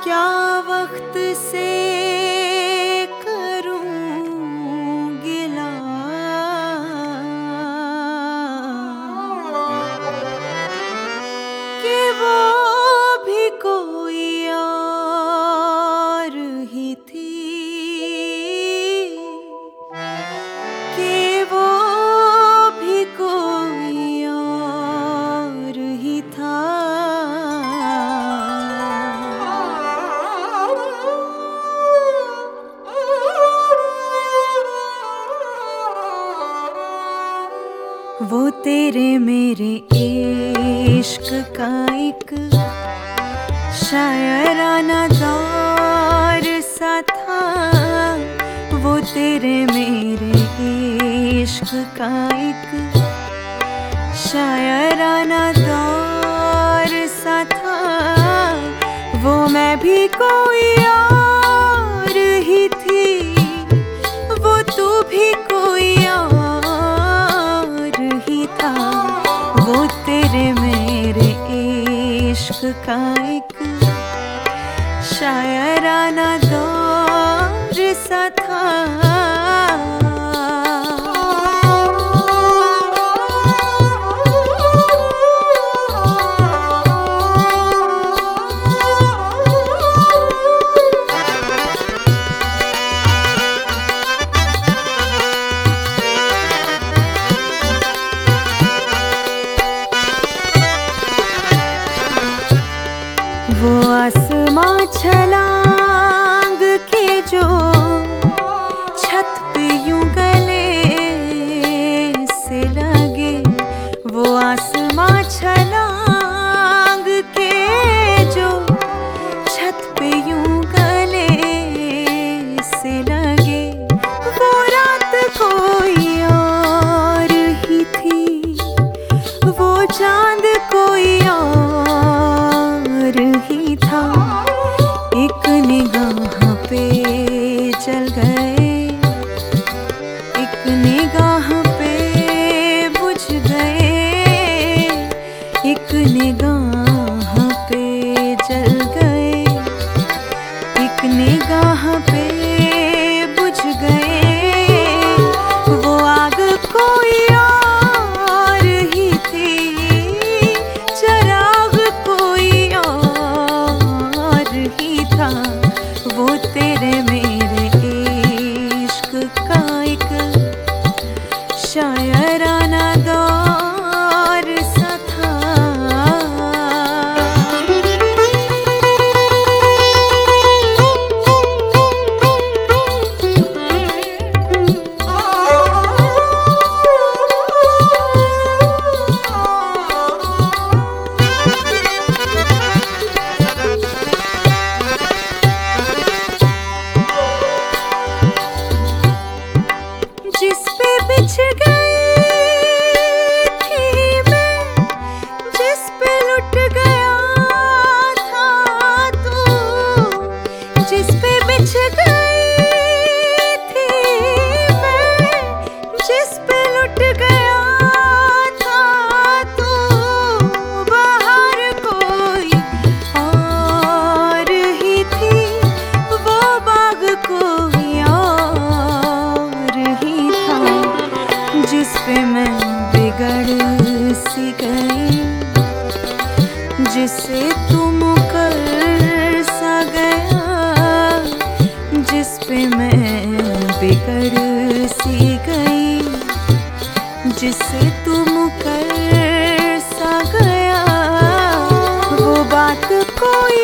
क्या वक्त से करूं गिला, कि वो भी कोई और ही थी, कि वो भी कोई और ही था। वो तेरे मेरे इश्क का एक शायराना दौर सा था। वो तेरे मेरे इश्क का एक शायराना दौर सा था। वो मैं भी कोई और ही थी, वो तू भी कोई और ही था। वो तेरे मेरे इश्क का एक शायराना दौर सा था। वो आसमां छलांग के जो छत पे यूं गले से लगे। वो आसमां छलांग के जो छत पे यूं गले से लगे। वो रात कोई और ही थी, वो चांद कोई और ही था। एक निगाह पे चल गए, एक निगाह पे बुझ गए। एक निगाह पे जल गए, एक निगाह पे बुझ गए। वो आग कोई और ही थी, चराग कोई और ही था। वो तेरे मेरे इश्क का एक शायराना दौर सा था। जिस पे बिछ गई थी मैं, जिस पे लुट गया था तू। जिस पे बिछ गई थी मैं, जिस पे लुट गया था तू। बाहर कोई और ही थी, वो बाग कोई और ही था। जिस पे मैं बिगड़ सी गई, जिससे तू मुकर सा गया। जिस पे मैं बिगड़ सी गई, जिससे तू मुकर सा गया। वो बात कोई